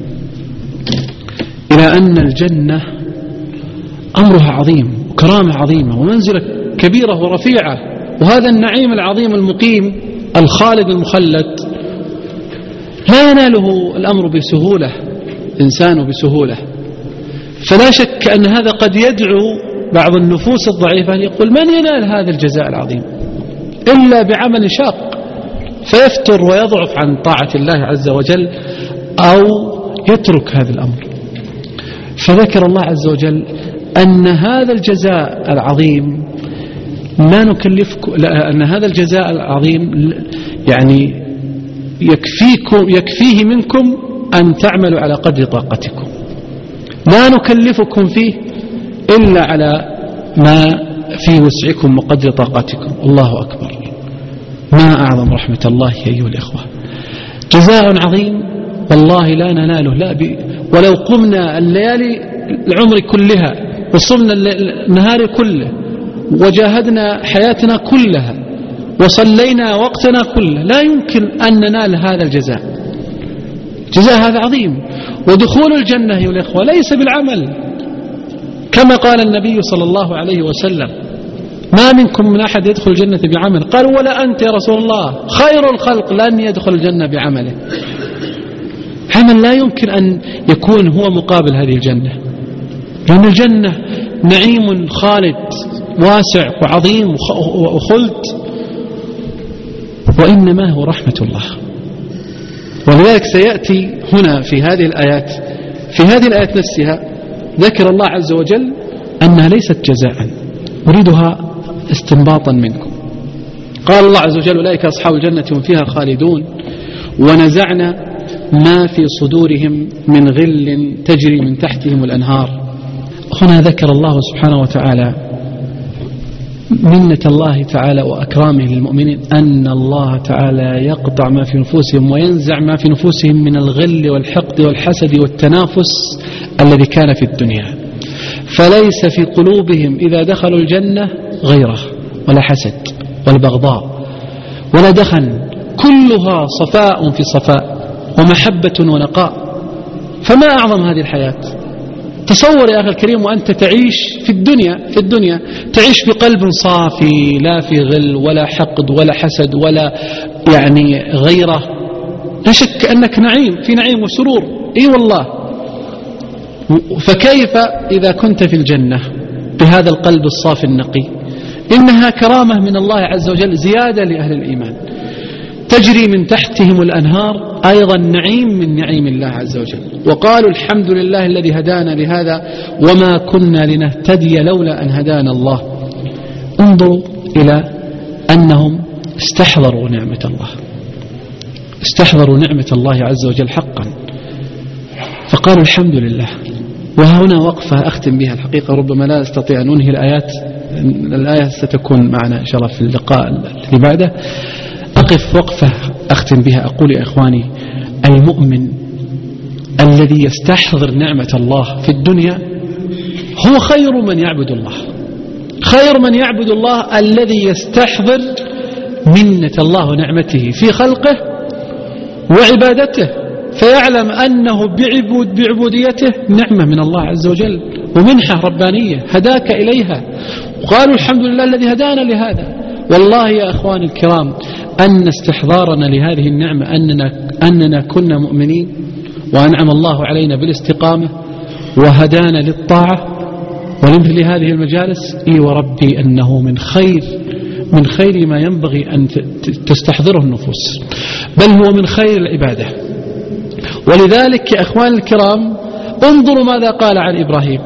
إلى أن الجنة أمرها عظيم وكرامة عظيمة ومنزلة كبيرة ورفيعة، وهذا النعيم العظيم المقيم الخالد المخلد لا يناله الأمر بسهولة، إنسان بسهولة. فلا شك أن هذا قد يدعو بعض النفوس الضعيفة أن يقول من ينال هذا الجزاء العظيم إلا بعمل شاق، فيفتر ويضعف عن طاعة الله عز وجل أو يترك هذا الأمر. فذكر الله عز وجل أن هذا الجزاء العظيم لا نكلفكم، أن هذا الجزاء العظيم يعني يكفيكم يكفيه منكم أن تعملوا على قدر طاقتكم، لا نكلفكم فيه إلا على ما في وسعكم وقدر طاقتكم. الله أكبر، ما أعظم رحمة الله أيها الإخوة. جزاء عظيم والله لا نناله لا ب... ولو قمنا الليالي العمر كلها وصمنا النهار كله وجاهدنا حياتنا كلها وصلينا وقتنا كله لا يمكن أن ننال هذا الجزاء. جزاء هذا عظيم. ودخول الجنة أيها الإخوة ليس بالعمل، كما قال النبي صلى الله عليه وسلم ما منكم من أحد يدخل الجنة بعمل، قال ولا أنت يا رسول الله، خير الخلق لن يدخل الجنة بعمله. عمل لا يمكن أن يكون هو مقابل هذه الجنة، لأن الجنة نعيم خالد واسع وعظيم وخلد، وإنما هو رحمة الله. ولذلك سيأتي هنا في هذه الآيات في هذه الآيات نفسها ذكر الله عز وجل أنها ليست جزاء، أريدها استنباطا منكم. قال الله عز وجل أولئك أصحاب الجنة هم فيها خالدون ونزعنا ما في صدورهم من غل تجري من تحتهم الأنهار. هنا ذكر الله سبحانه وتعالى منة الله تعالى وأكرامه للمؤمنين، أن الله تعالى يقطع ما في نفوسهم وينزع ما في نفوسهم من الغل والحقد والحسد والتنافس الذي كان في الدنيا، فليس في قلوبهم إذا دخلوا الجنة غيره ولا حسد ولا بغضاء ولا دخن، كلها صفاء في صفاء ومحبة ونقاء. فما أعظم هذه الحياة. تصور يا أخي الكريم وأنت تعيش في الدنيا في الدنيا تعيش بقلب صافي لا في غل ولا حقد ولا حسد ولا يعني غيره، لا شك أنك نعيم في نعيم وسرور. إي والله. فكيف إذا كنت في الجنة بهذا القلب الصافي النقي؟ إنها كرامة من الله عز وجل زيادة لأهل الإيمان، تجري من تحتهم الأنهار، أيضا نعيم من نعيم الله عز وجل. وقالوا الحمد لله الذي هدانا لهذا وما كنا لنهتدي لولا أن هدانا الله. انظروا إلى أنهم استحضروا نعمة الله، استحضروا نعمة الله عز وجل حقا، فقالوا الحمد لله. وهنا وقفة أختم بها الحقيقة، ربما لا أستطيع أن أنهي الآيات، الآية ستكون معنا إن شاء الله في اللقاء اللي بعده. أقف وقفة أختم بها، أقول يا إخواني المؤمن الذي يستحضر نعمة الله في الدنيا هو خير من يعبد الله، خير من يعبد الله الذي يستحضر منة الله ونعمته في خلقه وعبادته، فيعلم أنه بعبود بعبوديته نعمة من الله عز وجل ومنحة ربانية هداك إليها. وقالوا الحمد لله الذي هدانا لهذا. والله يا أخواني الكرام أن استحضارنا لهذه النعمة أننا, أننا كنا مؤمنين وأنعم الله علينا بالاستقامة وهدانا للطاعة ولمثل هذه المجالس، إي وربي أنه من خير من خير ما ينبغي أن تستحضره النفوس، بل هو من خير العبادة. ولذلك يا أخوان الكرام انظروا ماذا قال عن إبراهيم.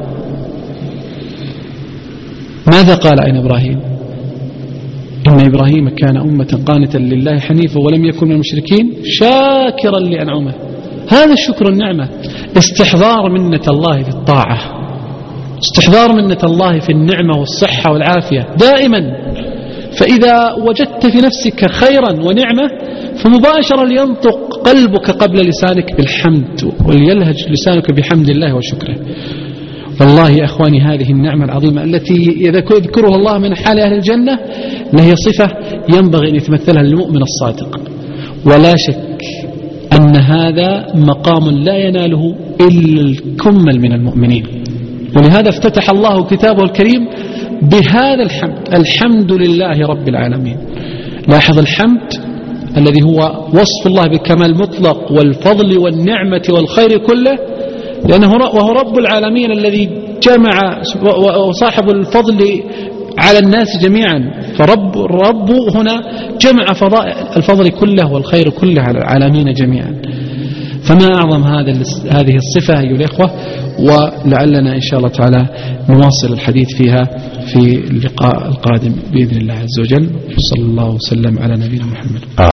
ماذا قال عن إبراهيم؟ إن إبراهيم كان أمة قانتا لله حنيفا ولم يكن من المشركين شاكرا لأنعمه. هذا الشكر النعمة، استحضار منة الله في الطاعة، استحضار منة الله في النعمة والصحة والعافية دائما. فإذا وجدت في نفسك خيرا ونعمة فمباشرة لينطق قلبك قبل لسانك بالحمد وليلهج لسانك بحمد الله وشكره. والله يا أخواني هذه النعمة العظيمة التي يذكرها الله من حال أهل الجنة لهي صفة ينبغي أن يتمثلها للمؤمن الصادق، ولا شك أن هذا مقام لا يناله إلا الكمل من المؤمنين. ولهذا افتتح الله كتابه الكريم بهذا الحمد، الحمد لله رب العالمين. لاحظ الحمد الذي هو وصف الله بالكمال المطلق والفضل والنعمة والخير كله، لأنه وهو رب العالمين الذي جمع وصاحب الفضل على الناس جميعا. فرب الرب هنا جمع فضائل الفضل كله والخير كله على العالمين جميعا. فما أعظم هذا هذه الصفة أيها الإخوة، ولعلنا إن شاء الله تعالى نواصل الحديث فيها في اللقاء القادم بإذن الله عز وجل. صلى الله وسلم على نبينا محمد.